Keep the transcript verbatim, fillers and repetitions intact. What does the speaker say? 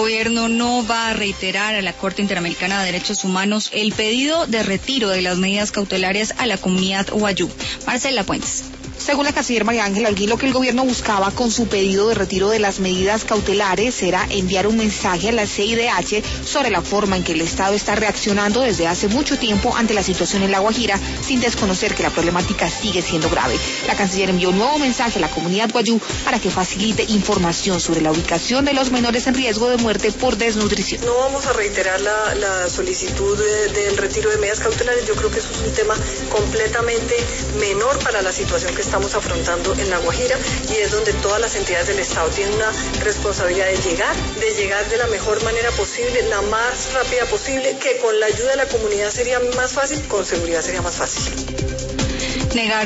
gobierno no va a reiterar a la Corte Interamericana de Derechos Humanos el pedido de retiro de las medidas cautelarias a la comunidad wayú. Marcela Puentes. Según la canciller María Ángela Holguín, lo que el gobierno buscaba con su pedido de retiro de las medidas cautelares era enviar un mensaje a la C I D H sobre la forma en que el Estado está reaccionando desde hace mucho tiempo ante la situación en La Guajira, sin desconocer que la problemática sigue siendo grave. La canciller envió un nuevo mensaje a la comunidad wayú para que facilite información sobre la ubicación de los menores en riesgo de muerte por desnutrición. No vamos a reiterar la, la solicitud de, del retiro de medidas cautelares. Yo creo que eso es un tema completamente menor para la situación que estamos afrontando en La Guajira, y es donde todas las entidades del Estado tienen una responsabilidad de llegar, de llegar de la mejor manera posible, la más rápida posible, que con la ayuda de la comunidad sería más fácil, con seguridad sería más fácil. Negar